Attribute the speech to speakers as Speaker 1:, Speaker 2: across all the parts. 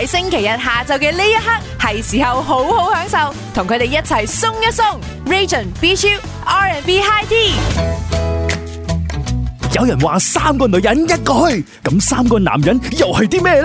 Speaker 1: 喺星期日下晝嘅呢一刻，係時候好好享受，同佢哋一齊鬆一鬆。Region Beach R&B High Tea。
Speaker 2: 有人話三個女人一個去，咁三個男人又係啲咩呢？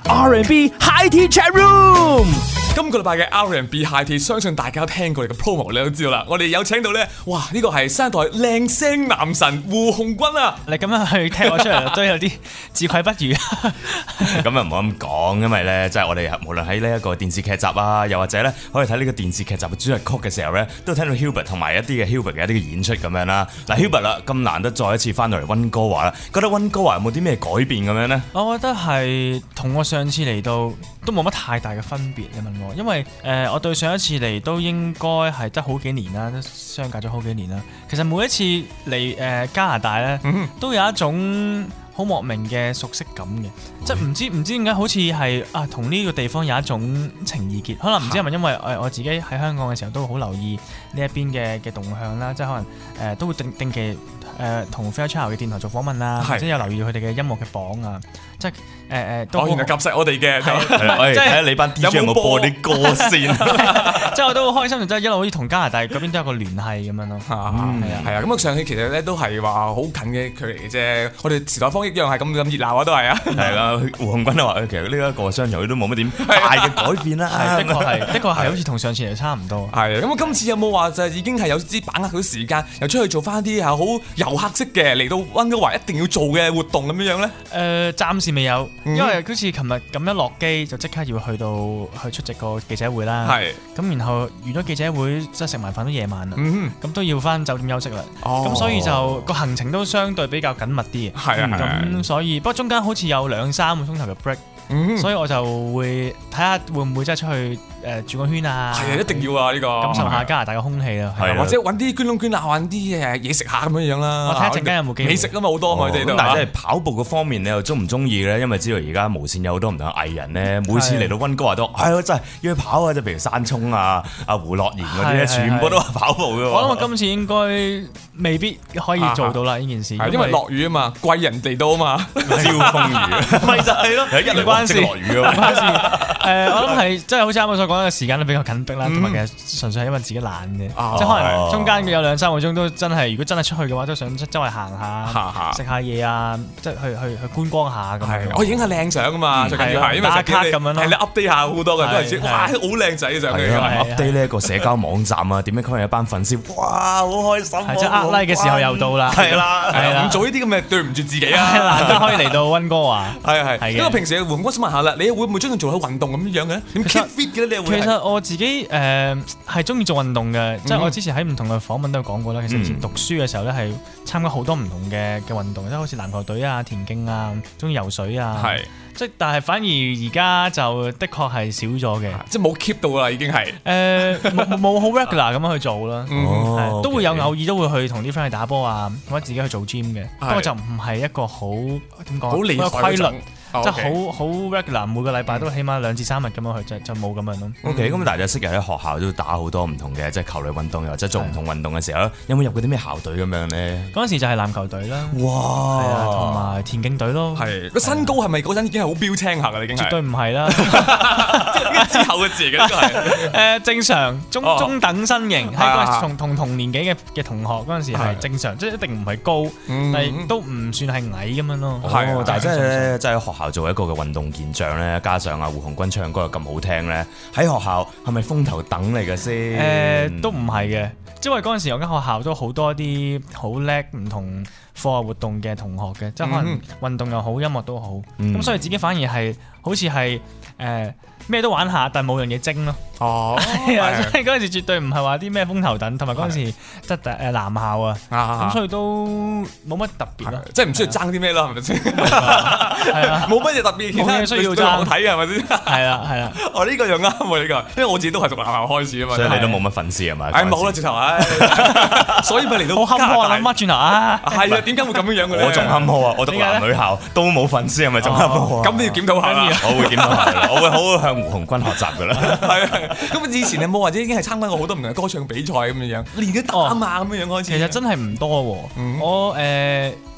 Speaker 2: R&B High Tea Chat Room。
Speaker 3: 今個禮拜嘅 R&B High Tea， 相信大家都聽過你嘅 promo， 你都知道啦。我哋有請到咧，哇！呢個係新一代靚聲男神胡鴻鈞啊！
Speaker 4: 你咁樣去踢我出嚟，都有啲自愧不如。
Speaker 5: 咁啊唔好咁講，因為咧，即係我哋無論喺呢一個電視劇集啊，又或者咧，可以睇呢個電視劇集嘅主題曲嘅時候咧，都聽到 Hubert 同埋一啲嘅 Hubert 嘅一啲嘅演出咁樣啦。嗱 Hubert 啦，咁難得再一次翻到嚟溫哥華啦，覺得溫哥華有冇啲咩改變咁樣咧？
Speaker 4: 我覺得係同我上次嚟到都冇乜太大嘅分別。你問我，因為我對上一次嚟都應該係得好幾年啦，都相隔咗好幾年啦。其實每一次嚟加拿大咧，都有一種好莫名嘅熟悉感嘅，即係唔知點解好似係同呢個地方有一種情意結。可能唔知係咪因為我自己喺香港嘅時候都好留意呢一邊嘅動向啦，即係可能都會定期同 Fairchild 嘅電台做訪問啦，或者有留意佢哋嘅音樂嘅榜啊，即係都
Speaker 3: 原來夾實我哋嘅，
Speaker 5: 睇下你班 DJ 有冇播啲歌先。
Speaker 4: 即係我都好開心，就真係一路好似同加拿大嗰邊都有個聯繫咁樣咯。係
Speaker 3: 啊，咁啊上期其實咧都係話好近嘅距離嘅啫。我哋時代方一樣係咁熱鬧啊，都係啊。
Speaker 5: 係啦，胡鴻鈞都話其實呢一個商場都冇乜點大嘅改變啦。
Speaker 4: 的確係好似同上次嚟差唔多。
Speaker 3: 係咁啊，今次有冇話就已經係有啲把握到時間，又出去做翻啲好遊客式嘅嚟到溫哥華一定要做嘅活動咁樣咧？
Speaker 4: 暫時未有，因為好似琴日咁一落機就即刻要去出席個記者會啦。係咁，然後完咗記者會即係食埋飯都夜晚啦。咁都要翻酒店休息啦。咁所以就個行程都相對比較緊密啲嘅。係啊，咁所以不過中間好似有2-3個鐘頭嘅 break。所以我就會睇下會唔會真係出去轉個圈啊！
Speaker 3: 係啊，一定要啊呢個
Speaker 4: 感受下加拿大嘅空氣啊，
Speaker 3: 或者揾啲捐窿捐罅，揾啲嘢食下咁樣啦。
Speaker 4: 我睇下陣間有冇機會
Speaker 3: 美食啊嘛，好多佢哋都。
Speaker 5: 但係即係跑步嗰方面，你又中唔中意咧？因為知道而家無線有好多唔同嘅藝人咧，每次嚟到溫哥華都真係要去跑啊！即係譬如山聰啊、胡樂妍嗰啲咧，全部都係跑步嘅。
Speaker 4: 我諗我今次應該未必可以做到啦呢件事，
Speaker 3: 因為落雨啊嘛，貴人嚟到啊嘛，
Speaker 5: 招風雨，
Speaker 4: 咪就係咯，
Speaker 5: 一關事落雨啊！
Speaker 4: 我諗係即係好似啱啱所講嘅時間都比較緊迫啦，同埋其實純粹係因為自己懶嘅，即係可能中間有2-3個鐘都真係，如果真係出去嘅話，都想周圍行下、食下嘢啊，即係去觀光下咁樣。
Speaker 3: 我影下靚相啊嘛，最緊要係因為
Speaker 4: 打卡咁樣咯，
Speaker 3: 係你 update 下好多嘅，都係哇好靚仔嘅相嚟㗎。
Speaker 5: update 呢一個社交網站啊，點樣吸引一班粉絲？哇，好開心！
Speaker 4: 係即係like嘅時候又到啦，
Speaker 3: 係啦，唔做呢啲咁嘅對唔住自己啊！
Speaker 4: 難得可以嚟到溫哥華，
Speaker 3: 係。因為平時胡鴻鈞想問下啦，你會唔會中意做下運動咁樣嘅咧？點 keep fit 嘅咧？你會？
Speaker 4: 其實我自己係中意做運動嘅，即係我之前喺唔同嘅訪問都有講過啦。其實以前讀書嘅時候咧，係參加好多唔同嘅運動，即係好似籃球隊啊、田徑啊，中意游水啊。係。即係但係反而而家就的確係少咗嘅，
Speaker 3: 即係冇 keep 到啦，已經係。
Speaker 4: 冇好 regular 咁樣去做啦。都會有偶爾都會去同啲 friend 去打波啊，或者自己去做 gym 嘅。不過就唔係一個好點講，好厲害規律。即係好 regular， 每個禮拜都起碼2至3日咁樣去，就冇咁樣咯。
Speaker 5: OK，咁大家昔日喺學校都打好多唔同嘅即係球類運動，又或者做唔同運動嘅時候，有冇入過啲咩校隊咁樣咧？
Speaker 4: 嗰陣時就係籃球隊啦，
Speaker 5: 哇，
Speaker 4: 係啊，同埋田徑隊咯。
Speaker 3: 係個身高係咪嗰陣已經係好標青下㗎？已經
Speaker 4: 絕對唔係啦，
Speaker 3: 之後嘅字嚟嘅呢個係
Speaker 4: 正常中等身形，喺嗰陣同年紀嘅同學嗰陣時係正常，即係一定唔係高，但係都唔算係矮咁樣咯。
Speaker 5: 係，但係真係咧，即係喺學校做一個嘅運動健將咧，加上胡鴻鈞唱歌又咁好聽咧，喺學校係咪風頭等嚟嘅先？
Speaker 4: 都唔係嘅，因為嗰陣時我間學校都好多啲好叻唔同課外活動嘅同學嘅，即係可能運動又好，音樂都好，咁所以自己反而係好似係咩都玩下，但係冇樣嘢精咯。係啊，所以嗰陣時絕對唔係話啲咩風頭等，同埋嗰陣時即係男校啊，咁所以都冇乜特別咯，
Speaker 3: 即係唔需要爭啲咩咯，係咪先？係啊，冇乜嘢特別，其他
Speaker 4: 需要爭
Speaker 3: 睇係咪先？係
Speaker 4: 啦。
Speaker 3: 呢個又啱喎呢個，因為我自己都係讀男校開始啊嘛，
Speaker 5: 所以你都冇乜粉絲係咪？
Speaker 3: 冇啦，直頭所以咪嚟到
Speaker 4: 好坎坷啊！諗翻轉頭啊，
Speaker 3: 係啊，點解會咁樣嘅咧？
Speaker 5: 我仲坎坷啊！我讀男女校都冇粉絲係咪仲坎坷啊？
Speaker 3: 咁你要檢討下啦，
Speaker 5: 我會檢討下，我會好好向胡鴻鈞學習㗎啦。
Speaker 3: 係咁以前有冇或者已經係參加過好多唔同嘅歌唱比賽咁樣樣，練咗膽啊咁樣樣開始？
Speaker 4: 其實真係唔多喎，我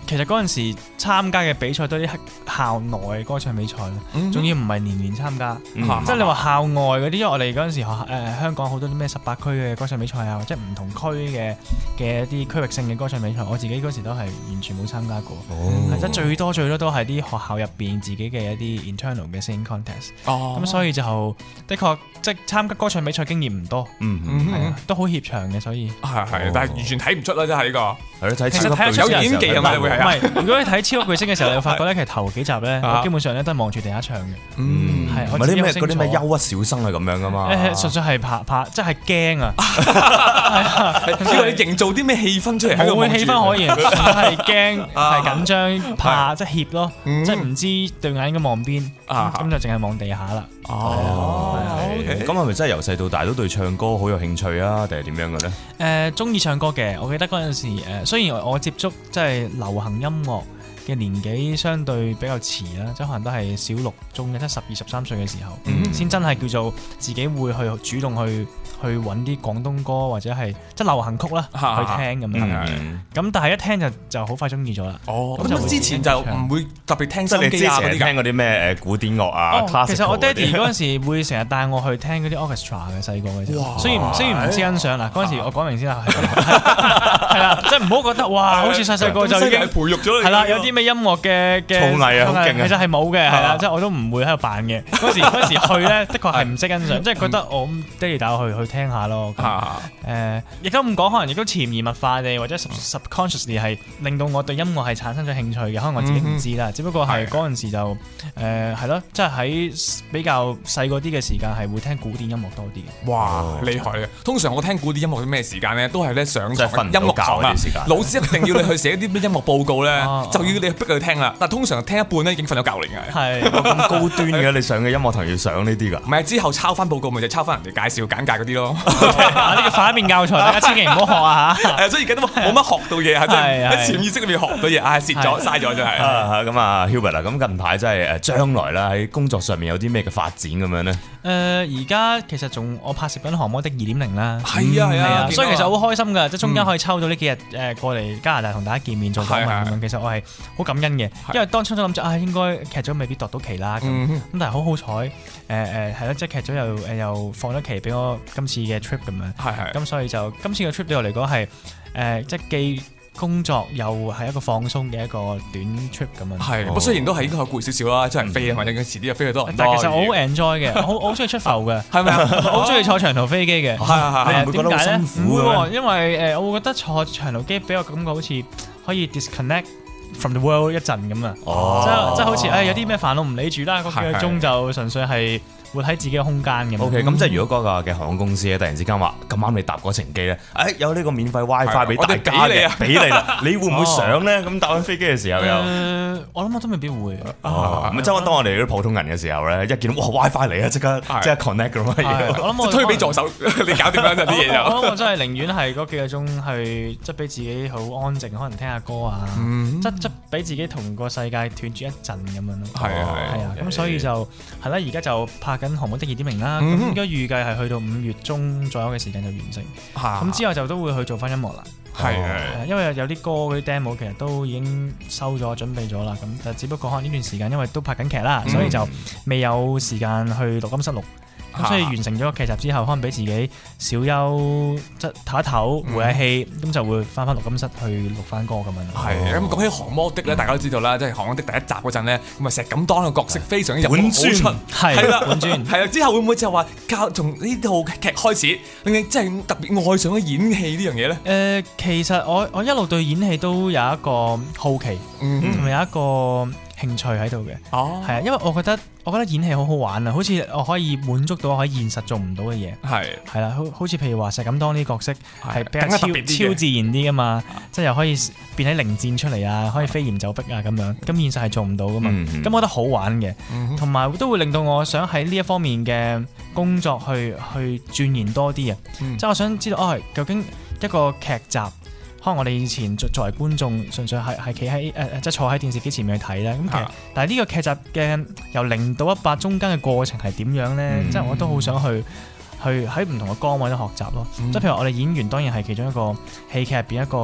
Speaker 4: 其實嗰陣時參加嘅比賽都係啲校內嘅歌唱比賽咯，仲要唔係年年參加，即係你話校外嗰啲，因為我哋嗰陣時香港好多啲咩18區嘅歌唱比賽啊，或者唔同區嘅一啲區域性嘅歌唱比賽，我自己嗰時都係完全冇參加過，即係最多都係啲學校入邊自己嘅一啲 internal 嘅 singing contest，咁所以就的確即係參加歌唱比賽經驗唔多，都好怯場嘅，所以
Speaker 3: 係，但係完全睇唔出啦，真係呢個。
Speaker 5: 係咯，睇
Speaker 4: 其實睇
Speaker 3: 有演技咁樣會係。
Speaker 4: 唔係，如果你睇超級巨星嘅時候，你會發覺咧，其實頭幾集咧，我基本上咧都係望住地下唱嘅。係
Speaker 5: 唔係啲咩嗰啲咩憂鬱小生係咁樣噶嘛？
Speaker 4: 純粹係怕，即係驚啊！
Speaker 3: 因為你營造啲咩氣氛出嚟？
Speaker 4: 冇氣氛可言，係驚、係緊張、怕，即係怯咯，即係唔知對眼應該望邊，咁就淨係望地下啦。
Speaker 5: 咁係咪真係由細到大都對唱歌好有興趣啊？定係點樣嘅咧？
Speaker 4: 中意唱歌嘅，我記得嗰陣時雖然我接觸即係流行音樂嘅年紀相對比較遲啦，即係可能都係小六中嘅，即係12、13歲嘅時候，先真係叫做自己會去主動去揾啲廣東歌或者係即係流行曲啦去聽咁樣。咁但係一聽就好快中意咗啦。
Speaker 3: 咁之前就唔會特別聽收機啊嗰啲㗎。
Speaker 5: 聽嗰啲咩古典樂啊？
Speaker 4: 其實我爹哋嗰陣時會成日帶我去聽嗰啲 orchestra 嘅，細個嘅時候。雖然唔知欣賞啦，嗰陣時我講明先啦，係啦，即係唔好覺得哇，好似細個就已經
Speaker 3: 培育咗你。
Speaker 4: 係啦，有啲咩音樂嘅
Speaker 5: 造詣啊，好勁啊！
Speaker 4: 其實係冇嘅，係啦，即係我都唔會喺度扮嘅。嗰時去咧，的確係唔識欣賞，即係覺得我爹哋帶我去聽下咯。亦都唔講，可能亦都潛移默化地或者 subconsciously 係令到我對音樂係產生咗興趣嘅，可能我自己唔知啦。只不過係嗰陣時就係咯，即係喺比較細個啲嘅時間係會聽古典音樂多啲嘅。
Speaker 3: 哇，厲害嘅！通常我聽古典音樂啲咩時間咧，都係咧上堂音樂堂啊，老師一定要你去寫啲咩音樂報告咧，就要你逼佢聽啦。但係通常聽一半咧已經瞓咗覺嚟嘅。係
Speaker 5: 咁高端嘅，你上嘅音樂堂要上呢啲㗎？
Speaker 3: 唔係，之後抄翻報告咪就抄翻人哋介紹簡介嗰啲咯。
Speaker 4: 呢個反面教材，大家千祈唔好學啊嚇！
Speaker 3: 所以而家都冇乜學到嘢，係真係喺潛意識裏面學到嘢，蝕咗嘥咗真係。
Speaker 5: 咁啊 Hubert 啊，咁近排真係將來啦，喺工作上面有啲咩嘅發展咁樣咧？
Speaker 4: 而家其實我拍攝緊《降魔的2.0》啦。
Speaker 3: 係啊，
Speaker 4: 所以其實好開心㗎，即係中間可以抽到呢幾日過嚟加拿大同大家見面做訪問咁樣，其實我係好感恩嘅，因為當初都諗住應該劇組未必度到期啦，咁但係好彩係咯，即係劇組又放咗期俾我今次嘅 trip 咁樣，咁所以就今次嘅 trip 對我嚟講係即係既工作又係一個放鬆嘅一個短 trip 咁樣。
Speaker 3: 係，不過雖然都係應該攰少少啦，即係飛啊，或者遲啲又飛去多倫多。
Speaker 4: 但係其實我好 enjoy 嘅，我好中意出浮嘅，
Speaker 3: 係咪啊？
Speaker 4: 好中意坐長途飛機嘅。
Speaker 5: 係，你唔會覺得好辛苦嘅？
Speaker 4: 因為我會覺得坐長途機俾我感覺好似可以 disconnect from the world 一陣咁啊。即係好似有啲咩煩惱唔理住啦，嗰幾個鐘就純粹係活喺自己嘅空間咁。
Speaker 5: OK， 咁即係如果嗰個嘅航空公司咧，突然之間話咁啱你搭嗰程機咧，有呢個免費 WiFi 俾大家嘅，俾你啦，你會唔會上咧？咁搭緊飛機嘅時候又，
Speaker 4: 我諗我都未必會。
Speaker 5: 咁即係當我哋啲普通人嘅時候咧，一見哇 WiFi 嚟啊，即刻 connect 咁樣。
Speaker 4: 我諗我
Speaker 3: 推俾助手，你搞掂啦啲嘢就。
Speaker 4: 我諗我真係寧願係嗰幾個鐘去，即係俾自己好安靜，可能聽下歌啊，即係俾自己同個世界斷絕一陣咁樣咯。
Speaker 3: 係啊，
Speaker 4: 咁所以就係啦，而家就拍緊《降魔的2.0》啦，咁應該預計係去到5月中左右嘅時間就完成。咁之後就都會去做翻音樂啦。係，因為有啲歌嗰啲 demo 其實都已經收咗準備咗啦，咁但只不過可能呢段時間因為都拍緊劇啦，所以就未有時間去錄音室錄。咁所以完成咗個劇集之後，可能俾自己小休，即係唞一唞，回下氣，咁就會翻錄音室去錄翻歌咁樣。
Speaker 3: 係咁講起《降魔的》咧，大家都知道啦，即係《降魔的》第一集嗰陣咧，咁啊石錦當嘅角色非常之入好出，係啦，本尊係啦。之後會唔會就話從呢套劇開始，令你真係特別愛上咗演戲呢樣嘢咧？
Speaker 4: 其實我一路對演戲都有一個好奇，同埋有一個興趣喺度嘅。係啊，因為我覺得演戲好好玩啊，好似我可以滿足到我喺現實做唔到嘅嘢。係啦，好似譬如話石錦當呢啲角色係比較超自然啲噶嘛，即係又可以變喺靈箭出嚟啊，可以飛檐走壁啊咁樣，咁現實係做唔到噶嘛。咁我覺得好玩嘅，同埋都會令到我想喺呢一方面嘅工作去鑽研多啲啊。即係我想知道究竟一個劇集。可能我哋以前作為觀眾，純粹係企喺即係坐喺電視機前面去睇咧。咁其實，但係呢個劇集嘅由0到100中間嘅過程係點樣咧？即係我都好想去喺唔同嘅崗位度學習咯。即係譬如我哋演員當然係其中一個戲劇入邊一個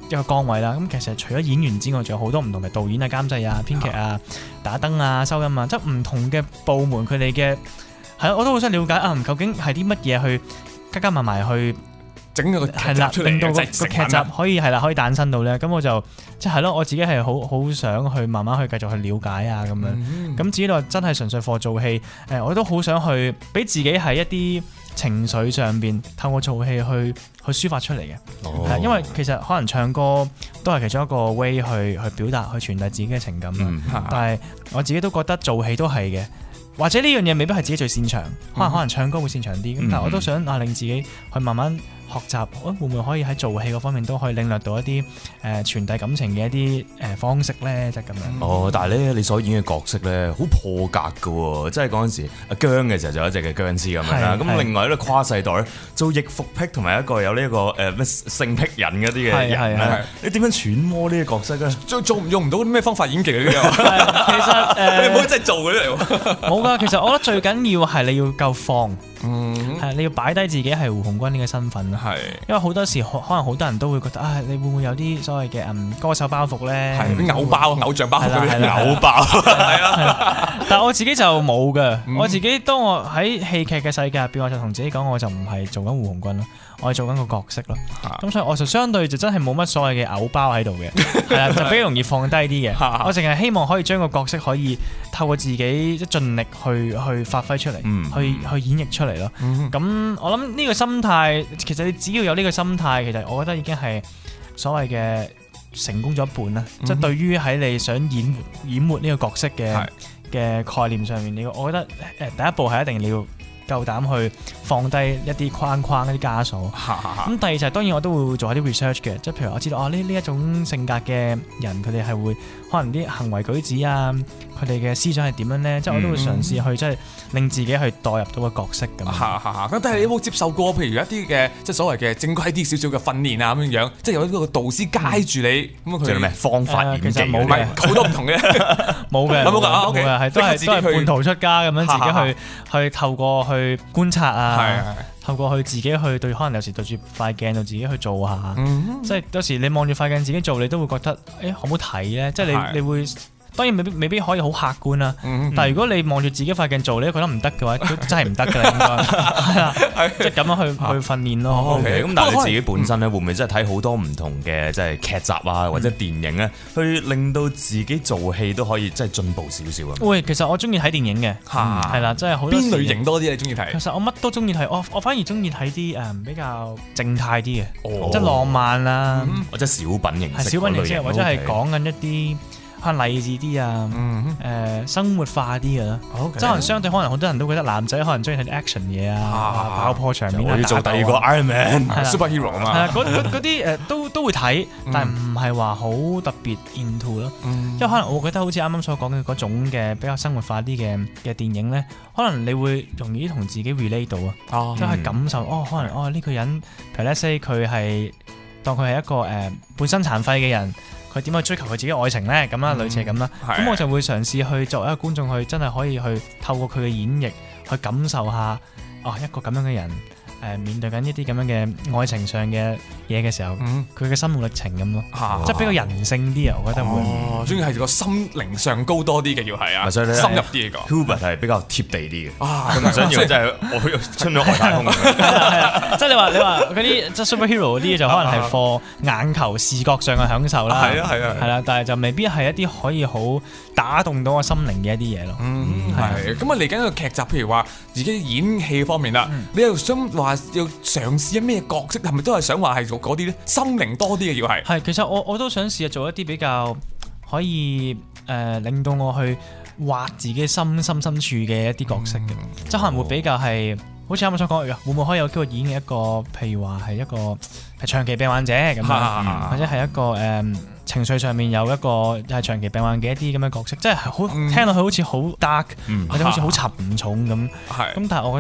Speaker 4: 一個崗位啦。咁其實除咗演員之外，仲有好多唔同嘅導演啊、監製啊、編劇啊、打燈啊、收音啊，即係唔同嘅部門佢哋嘅係我都好想了解啊，究竟係啲乜嘢去加埋去
Speaker 3: 整個劇集出嚟，
Speaker 4: 令到個
Speaker 3: 劇
Speaker 4: 劇集可以誕生到咧。咁我就即係咯，我自己係好想去慢慢去繼續去了解啊咁樣。咁至於話真係純粹課做戲，我都好想去俾自己喺一啲情緒上邊透過做戲去抒發出嚟嘅。因為其實可能唱歌都係其中一個 way 去表達、去傳遞自己嘅情感啦。但係我自己都覺得做戲都係嘅。或者呢樣嘢未必係自己最擅長，可能唱歌會擅長啲。咁但係我都想令自己去慢慢學習，會唔會可以喺做戲嗰方面都可以領略到一啲傳遞感情嘅一啲方式咧？即係咁樣。
Speaker 5: 但係咧你所演嘅角色咧好破格㗎喎，即係嗰陣時阿姜嘅時候就有一隻嘅僵屍咁樣啦。咁另外咧跨世代咧做易服癖同埋一個有呢一個咩性癖癮嗰啲嘅人咧，你點樣揣摩呢個角色咧？
Speaker 3: 用唔到啲咩方法演技嘅呢個？
Speaker 4: 其實
Speaker 3: 你唔可以真係做嘅嚟喎。
Speaker 4: 冇㗎，其實我覺得最緊要係你要夠放。係你要擺低自己係胡鴻鈞呢個身份咯，因為好多時可能好多人都會覺得你會唔會有啲所謂嘅歌手包袱咧？
Speaker 3: 啲偶包、偶像包袱嗰啲
Speaker 5: 偶包，
Speaker 4: 但係我自己就冇嘅，我自己當我喺戲劇嘅世界入邊，我就同自己講，我就唔係做緊胡鴻鈞咯，我係做緊個角色咯。咁所以我就相對就真係冇乜所謂嘅偶包喺度嘅，係啦，就比較容易放低啲嘅。我淨係希望可以將個角色可以透過自己即係盡力去發揮出嚟，去演繹出嚟咯。咁我諗呢個心態，其實你只要有呢個心態，其實我覺得已經係所謂嘅成功咗一半啦。即係對於喺你想演活呢個角色嘅概念上面，我覺得第一步係一定你要夠膽去放低一啲框框、一啲枷鎖。咁第二就係當然我都會做下啲 research 嘅，即係譬如我知道呢一種性格嘅人，佢哋係會可能啲行為舉止啊，佢哋嘅思想係點樣咧？即係我都會嘗試去即係令自己去代入到個角色咁。
Speaker 3: 咁但係你有冇接受過譬如一啲嘅即係所謂嘅正規啲少少嘅訓練啊咁樣，即係有一個導師 guide 住你咁佢哋咩
Speaker 5: 方法演技？
Speaker 4: 其實冇嘅，
Speaker 3: 好多唔同嘅，
Speaker 4: 冇嘅，
Speaker 3: 冇嘅，
Speaker 4: 係都係半途出家咁樣，自己去透過去觀察啊，透過去自己去對，可能有時對住塊鏡度自己去做下，即係有時你望住塊鏡自己做，你都會覺得好唔好睇咧？即係你會。當然未必可以好客觀啦，但係如果你望住自己塊鏡做，你都覺得唔得嘅話，都真係唔得㗎啦，應該係啦，即係咁樣去訓練咯。
Speaker 5: 咁但係你自己本身咧，會唔會真係睇好多唔同嘅即係劇集啊，或者電影咧，去令到自己做戲都可以即係進步少少啊？
Speaker 4: 會，其實我中意睇電影嘅，係啦，即係好多
Speaker 3: 邊類型多啲你中意睇？
Speaker 4: 其實我乜都中意睇，我反而中意睇啲比較靜態啲嘅，即係浪漫啊，
Speaker 5: 或者小品形式，
Speaker 4: 小品形式，或者係講緊一啲。可能勵志啲啊，生活化啲嘅啦，即係可能相對可能好多人都覺得男仔可能中意睇啲 action 嘢啊，爆破場面啊，
Speaker 5: 我要做第二個 Iron Man、Superhero
Speaker 3: 啊嘛，
Speaker 4: 嗰啲都會睇，但係唔係話好特別 into 咯，因為可能我覺得好似啱啱所講嘅嗰種嘅比較生活化啲嘅電影咧，可能你會容易同自己 relate 到啊，即係感受可能呢個人，譬如 let's say 佢係當佢係一個半身殘廢嘅人。佢點去追求佢自己愛情咧？咁啦，類似係咁啦。咁我就會嘗試去作為一個觀眾去真係可以去透過佢嘅演繹去感受下一個咁樣嘅人面對緊一啲咁樣嘅愛情上嘅嘢嘅時候，佢嘅心路歷程咁咯，即係比較人性啲啊！我覺得會，
Speaker 3: 中意係個心靈上高多啲嘅要係啊，深入啲嘅個。
Speaker 5: Hubert 係比較貼地啲嘅，唔想要即係我出咗外太空。
Speaker 4: 即係你話嗰啲即係 superhero 嗰啲就可能係for眼球視覺上嘅享受啦，係啦，但係就未必係一啲可以好打動到我心靈嘅一啲嘢咯。
Speaker 3: 係咁啊！嚟緊個劇集，譬如話自己演戲方面啦，你又想話要嘗試咩角色？係咪都係想話係做嗰啲咧？心靈多啲嘅要係。
Speaker 4: 係，其實我都想試下做一啲比較可以令到我去挖自己心深處嘅一啲角色嘅，即係可能會比較係好似啱啱所講嘅，會唔會可以有機會演一個譬如話係一個係長期病患者咁樣，或者係一個情緒上面有一個係長期病患嘅一啲咁嘅角色，即係好聽落去好似好 dark，或者好似好沉重咁。咁但係我覺得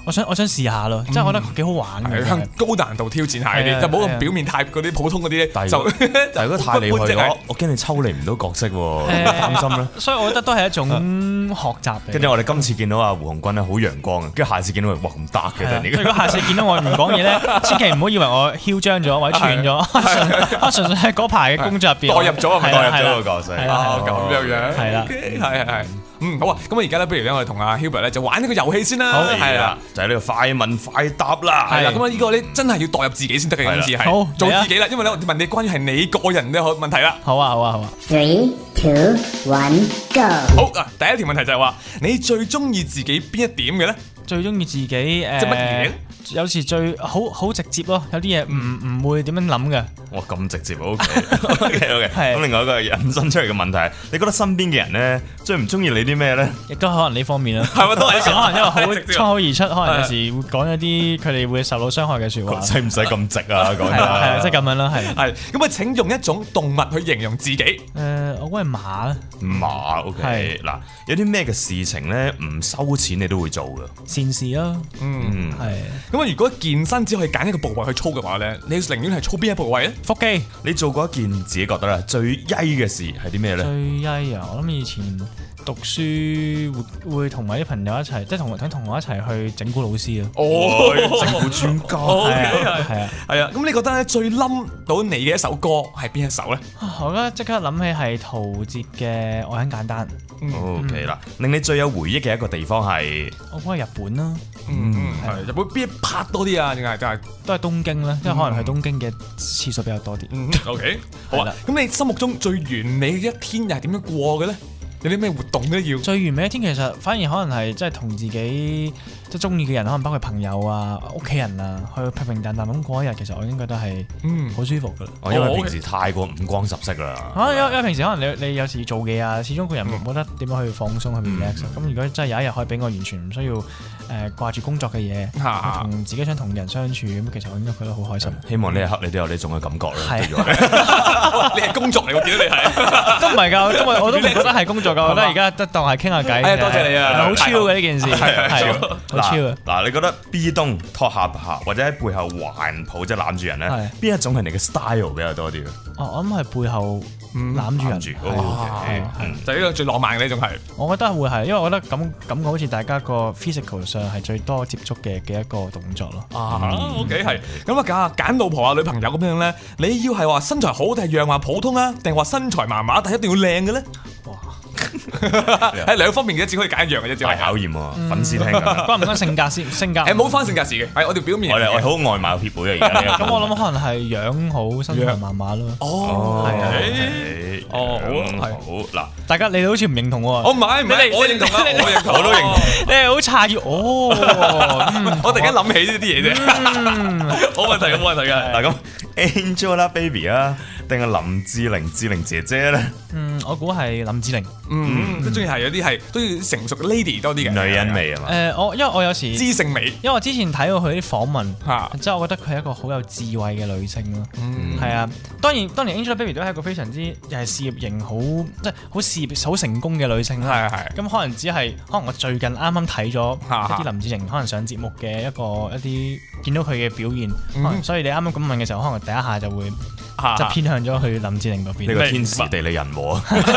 Speaker 4: 我想試下咯，即係我覺得幾好玩嘅。
Speaker 3: 向高難度挑戰下呢啲，就冇咁表面太嗰啲普通嗰啲咧，
Speaker 5: 但
Speaker 3: 就
Speaker 5: 係如果太厲害，我驚你抽離唔到角色喎，擔心啦。
Speaker 4: 所以我覺得都係一種學習。
Speaker 5: 跟住我哋今次見到阿胡鴻鈞咧好陽光啊，跟住下次見到佢哇咁 dark 嘅，
Speaker 4: 如果下次見到我唔講嘢咧，千祈唔好以為我囂張咗或者串咗，我純粹喺嗰排嘅工作入邊
Speaker 3: 代入咗，代入
Speaker 5: 咗個角色。
Speaker 3: 咁樣樣，
Speaker 4: 係啦，
Speaker 3: 係。好啊，咁而家咧，不如咧，我哋同阿 Hubert 咧就玩呢個遊戲先啦，係啦，
Speaker 5: 就係呢個快問快答啦，
Speaker 3: 係啦，咁啊呢個咧真係要代入自己先得嘅，今次係
Speaker 4: 好
Speaker 3: 做自己啦，因為咧我問你關於係你個人嘅問題啦。
Speaker 4: 好啊
Speaker 6: 3, 2, 1, go。
Speaker 3: 好啊，第一條問題就係話你最中意自己邊一點嘅咧？
Speaker 4: 最中意自己即
Speaker 3: 係乜嘢？
Speaker 4: 有時最好直接咯，有啲嘢唔會點樣諗嘅。
Speaker 5: 哇，咁直接 ，OK。咁另外一個引申出嚟嘅問題，你覺得身邊嘅人咧最唔中意你啲咩咧？
Speaker 4: 亦都可能呢方面啦，
Speaker 3: 係咪都係
Speaker 4: 可能因為好衝口而出，可能有時會講一啲佢哋會受到傷害嘅説話。
Speaker 5: 使唔使咁直啊？講
Speaker 4: 係啊，即係咁樣啦，
Speaker 3: 係。咁啊，請用一種動物去形容自己。
Speaker 4: 我估係馬啦。
Speaker 5: 馬 OK。嗱，有啲咩嘅事情咧唔收錢你都會做嘅？
Speaker 4: 善事咯。係。
Speaker 3: 咁啊，如果健身只可以揀一個部位去操嘅話咧，你寧願係操邊一部位咧？
Speaker 4: 腹肌。
Speaker 5: 你做過一件自己覺得最曳嘅事係啲咩咧？
Speaker 4: 最曳啊！我諗以前讀書會同埋啲朋友一齊，即係同同學一齊去整蠱老師啊！
Speaker 5: 整蠱專家
Speaker 3: 係啊！咁你覺得咧最冧到你嘅一首歌係邊一首咧？
Speaker 4: 我覺得即刻諗起係陶喆嘅《愛很簡單》。
Speaker 5: OK 啦，令你最有回憶嘅一個地方係？
Speaker 4: 我估係日本啦。
Speaker 3: 係日本邊一 part 多啲啊？定係
Speaker 4: 都係東京啦，因為可能去東京嘅次數比較多啲。
Speaker 3: OK， 好啊。咁你心目中最完美嘅一天又係點樣過嘅咧？有啲咩活動咧要？最
Speaker 4: 完美一天其實反而可能係即係同自己即係中意嘅人，可能包括朋友啊、屋企人啊，去平平淡淡咁過一日，其實我已經覺得係好舒服噶啦。
Speaker 5: 因為平時太過五光十色啦。
Speaker 4: 因為平時可能你有時做嘢啊，始終個人冇得點樣去放鬆去 relax。咁如果真係有一日可以俾我完全唔需要掛住工作嘅嘢，同自己想同人相處，咁其實我應該覺得好開心。
Speaker 5: 希望呢一刻你都有呢種嘅感覺啦。
Speaker 3: 你係工作嚟，我見到你係
Speaker 4: 都唔係㗎，因為我都唔覺得係工作。我覺得而家得當係傾下偈。
Speaker 3: 多謝你啊！
Speaker 4: 好超嘅呢件事，係好超嘅。
Speaker 5: 嗱，你覺得 B 棟拖下巴或者喺背後環抱即係攬住人咧，邊一種係你嘅 style 比較多啲嘅？
Speaker 4: 我諗係背後攬住人，
Speaker 3: 就呢個最浪漫嘅呢種係。
Speaker 4: 我覺得會係，因為我覺得感覺好似大家個 physical 上係最多接觸嘅一個動作咯。
Speaker 3: OK 係。咁啊揀老婆啊女朋友咁樣咧，你要係話身材好定係樣話普通啊？定係話身材麻麻但係一定要靚嘅咧？哇！喺兩方面嘅，只可以揀一樣嘅啫，只係
Speaker 5: 考驗喎。粉絲聽緊，
Speaker 4: 關唔關性格先？性格
Speaker 3: 冇關性格事嘅，係我哋表面。
Speaker 5: 我哋好外貌協會啊，而家
Speaker 4: 咁我諗可能係樣好，身材麻麻咯。
Speaker 3: 係
Speaker 5: 好嗱，
Speaker 4: 大家你哋好似唔認同喎。
Speaker 3: 我唔係，我認同啊，我都認同。
Speaker 4: 你係好詫異
Speaker 3: 我突然間諗起呢啲嘢啫。冇問題，冇問題嘅。
Speaker 5: 嗱咁 Angelababy 啊，定係林志玲姐姐咧？
Speaker 4: 我估係林志玲。
Speaker 3: 都中意係有啲係都要成熟嘅 lady 多啲嘅
Speaker 5: 女人味啊嘛。
Speaker 4: 因為我有時
Speaker 3: 知性美，
Speaker 4: 因為我之前睇過佢啲訪問，即係我覺得佢係一個好有智慧嘅女性咯。係啊，當然 Angelababy 都係一個非常之又係事業型好即係好事業好成功嘅女性啦。係咁可能只係可能我最近啱啱睇咗一啲林志玲可能上節目嘅一啲見到佢嘅表現，所以你啱啱咁問嘅時候，可能第一下就會就偏向咗去林志玲嗰邊。
Speaker 5: 呢個天時地利人和。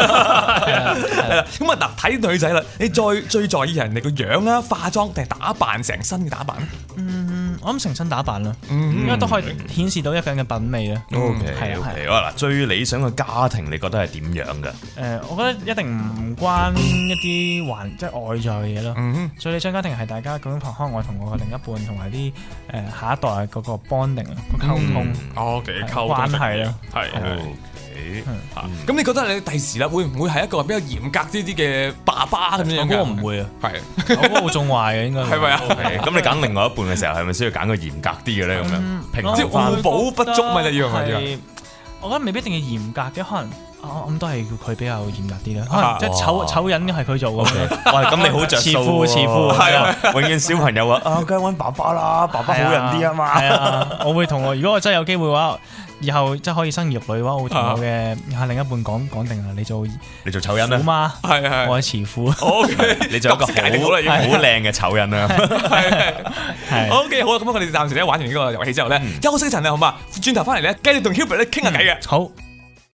Speaker 3: 咁啊嗱，睇女仔啦，你最在意人哋個樣啊、化妝定係打扮成身嘅打扮？
Speaker 4: 我諗成身打扮啦，因為都可以顯示到一個人嘅品味啦。
Speaker 5: OK， 嗱，最理想嘅家庭你覺得係點樣嘅？
Speaker 4: 我覺得一定唔關一啲即係外在嘅嘢咯。最理想家庭係大家咁樣可能我同我嘅另一半同埋啲下一代嗰個 bonding 個溝通關係咯。係。
Speaker 3: 咁你覺得你第時啦，會唔會係一個比較嚴格啲嘅爸爸咁樣？
Speaker 4: 我唔會啊，
Speaker 3: 係
Speaker 4: 我嗰個好縱壞嘅應該
Speaker 3: 係咪啊？
Speaker 5: 咁你揀另外一半嘅時候，係咪需要揀個嚴格啲嘅咧？咁樣
Speaker 3: 即係互補不足咪一樣係。
Speaker 4: 我覺得未必一定要嚴格嘅，可能咁都係叫佢比較嚴格啲啦，可能即係醜人係佢做嘅。
Speaker 5: 哇，咁你好着數喎，
Speaker 4: 慈父
Speaker 5: 係啊，永遠小朋友話梗係揾爸爸啦，爸爸好人啲啊嘛。
Speaker 4: 係啊，我會同如果我真係有機會嘅話，以後即係可以生兒育女嘅話，我會同我嘅另一半講定啦，你做
Speaker 5: 醜人啊
Speaker 4: 嘛，
Speaker 3: 係
Speaker 4: 我係慈父。
Speaker 3: OK，
Speaker 5: 你做一個好靚嘅醜人啊。
Speaker 4: 係
Speaker 3: OK， 好啦，咁我哋暫時咧玩完呢個遊戲之後咧，休息一陣啦，好嘛？轉頭翻嚟咧，繼續同 Hubert 咧傾下偈嘅。
Speaker 4: 好。